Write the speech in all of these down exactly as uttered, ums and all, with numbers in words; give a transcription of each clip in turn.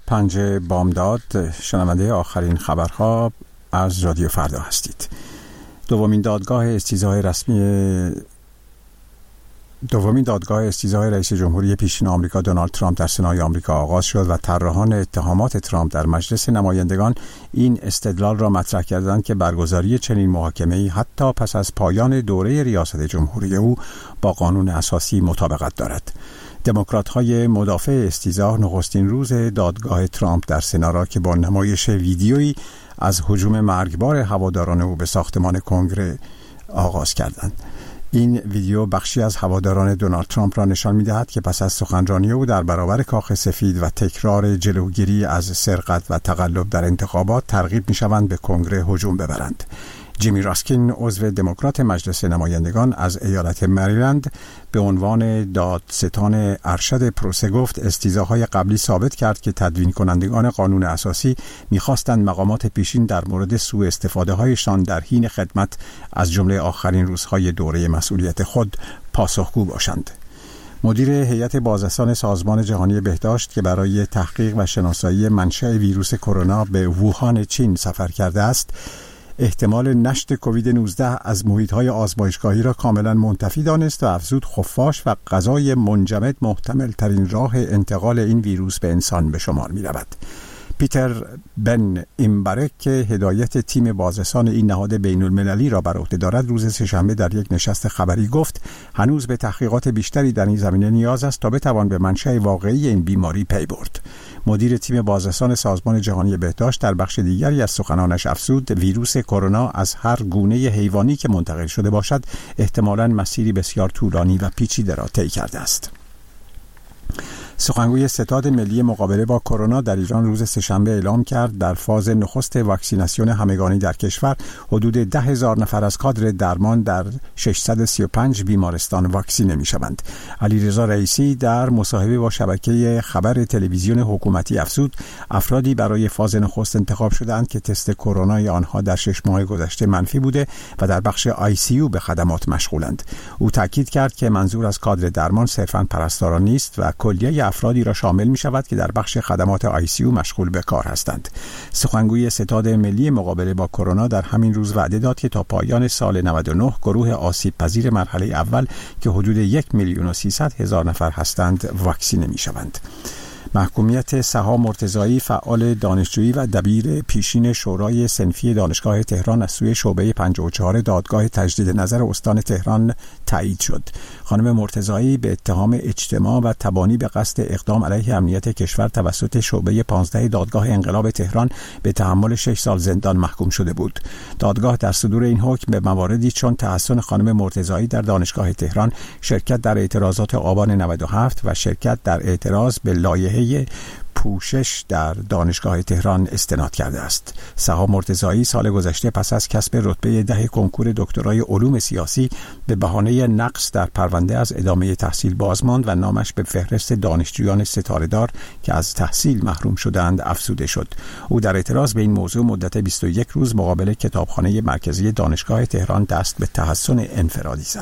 پنج بامداد، شنونده آخرین خبرها از رادیو فردا هستید. دومین دادگاه استیضاح رسمی دومین دادگاه استیضاح رئیس جمهوری پیشین آمریکا دونالد ترامپ در سنای آمریکا آغاز شد و طراحان اتهامات ترامپ در مجلس نمایندگان این استدلال را مطرح کردند که برگزاری چنین محاکمه‌ای حتی پس از پایان دوره ریاست جمهوری او با قانون اساسی مطابقت دارد. دموکرات‌های مدافع استیضاح نخستین روز دادگاه ترامپ در سنا را که با نمایش ویدیویی از هجوم مرگبار هواداران او به ساختمان کنگره آغاز کردند. این ویدیو بخشی از هواداران دونالد ترامپ را نشان می‌دهد که پس از سخنرانی او در برابر کاخ سفید و تکرار جلوگیری از سرقت و تقلب در انتخابات ترغیب می‌شوند به کنگره هجوم ببرند. جیمی راسکین، عضو دموکرات مجلس نمایندگان از ایالت مریلند، به عنوان دادستان ارشد پروسه گفت استیضاح‌های قبلی ثابت کرد که تدوین کنندگان قانون اساسی می‌خواستند مقامات پیشین در مورد سوء استفاده‌هایشان در حین خدمت از جمله آخرین روزهای دوره مسئولیت خود پاسخگو باشند. مدیر هیئت بازرسان سازمان جهانی بهداشت که برای تحقیق و شناسایی منشأ ویروس کرونا به ووهان چین سفر کرده است، احتمال نشت کووید نوزده از محیط‌های آزمایشگاهی را کاملا منتفی دانست و افزود خفاش و غذای منجمد محتمل ترین راه انتقال این ویروس به انسان به شمار می رود. پیتر بن ایمبرک که هدایت تیم بازرسان این نهاد بین المللی را بر عهده دارد روز سه‌شنبه در یک نشست خبری گفت هنوز به تحقیقات بیشتری در این زمینه نیاز است تا بتوان به منشأ واقعی این بیماری پی برد. مدیر تیم بازرسان سازمان جهانی بهداشت در بخش دیگری از سخنانش افزود ویروس کرونا از هر گونه حیوانی که منتقل شده باشد احتمالاً مسیری بسیار طولانی و پیچیده را طی کرده است. سخنگوی ستاد ملی مقابله با کرونا در ایران روز سه‌شنبه اعلام کرد در فاز نخست واکسیناسیون همگانی در کشور حدود ده هزار نفر از کادر درمان در ششصد و سی و پنج بیمارستان واکسینه می‌شوند. علیرضا رئیسی در مصاحبه با شبکه خبر تلویزیون حکومتی افزود افرادی برای فاز نخست انتخاب شدند که تست کرونای آنها در شش ماه گذشته منفی بوده و در بخش آی سی یو به خدمات مشغولند. او تاکید کرد که منظور از کادر درمان صرفاً پرستاران نیست و کلیه افرادی را شامل می شود که در بخش خدمات آی سی یو مشغول به کار هستند. سخنگوی ستاد ملی مقابله با کرونا در همین روز وعده داد که تا پایان سال نود و نه گروه آسیب پذیر مرحله اول که حدود یک میلیون و سیصد هزار نفر هستند واکسینه می شوند. محکومیت سها مرتضایی فعال دانشجویی و دبیر پیشین شورای صنفی دانشگاه تهران از سوی شعبه پنجاه و چهار دادگاه تجدید نظر استان تهران تایید شد. خانم مرتضایی به اتهام اجتماع و تبانی به قصد اقدام علیه امنیت کشور توسط شعبه پانزده دادگاه انقلاب تهران به تحمل شش سال زندان محکوم شده بود. دادگاه در صدور این حکم به مواردی چون تحسن خانم مرتضایی در دانشگاه تهران، شرکت در اعتراضات آبان نود و هفت و شرکت در اعتراض به لایحه پوشش در دانشگاه تهران استناد کرده است. سها مرتضایی سال گذشته پس از کسب رتبه ده کنکور دکترای علوم سیاسی به بهانه نقص در پرونده از ادامه تحصیل بازماند و نامش به فهرست دانشجویان ستاره‌دار که از تحصیل محروم شدند افزوده شد. او در اعتراض به این موضوع مدت بیست و یک روز مقابل کتابخانه مرکزی دانشگاه تهران دست به تحسن انفرادی زد.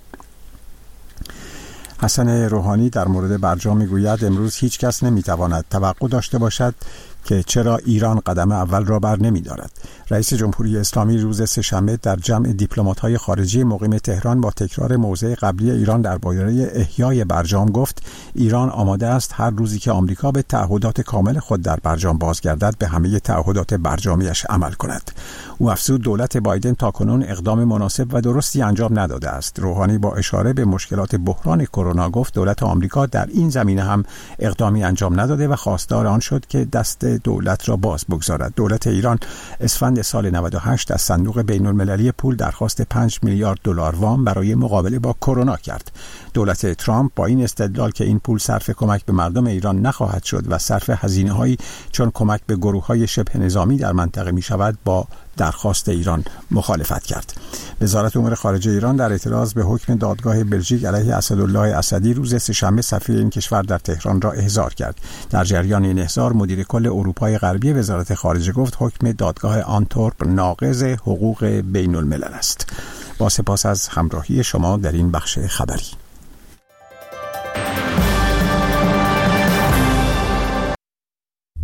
حسن روحانی در مورد برجام میگوید امروز هیچ کس نمیتواند توقع داشته باشد که چرا ایران قدم اول را بر نمی دارد. رئیس جمهوری اسلامی روز سه‌شنبه در جمع دیپلمات‌های خارجی مقیم تهران با تکرار موضع قبلی ایران درباره احیای برجام گفت ایران آماده است هر روزی که آمریکا به تعهدات کامل خود در برجام بازگردد به همه تعهدات برجامیش عمل کند. او افزود دولت بایدن تاکنون اقدام مناسب و درستی انجام نداده است. روحانی با اشاره به مشکلات بحران کرونا گفت دولت آمریکا در این زمینه هم اقدامی انجام نداده و خواستار آن شد که دست دولت را باز بگذارد. دولت ایران اسفند سال نود و هشت از صندوق بین المللی پول درخواست پنج میلیارد دلار وام برای مقابله با کرونا کرد. دولت ترامپ با این استدلال که این پول صرف کمک به مردم ایران نخواهد شد و صرف هزینه‌هایی چون کمک به گروه‌های شبه نظامی در منطقه می‌شود با درخواست ایران مخالفت کرد. وزارت امور خارجه ایران در اعتراض به حکم دادگاه بلژیک علیه اسدالله اسدی روز سه‌شنبه سفیر این کشور در تهران را احضار کرد. در جریان این احضار مدیر کل اروپای غربی وزارت خارجه گفت حکم دادگاه آنتورپ ناقض حقوق بین الملل است. با سپاس از همراهی شما در این بخش خبری.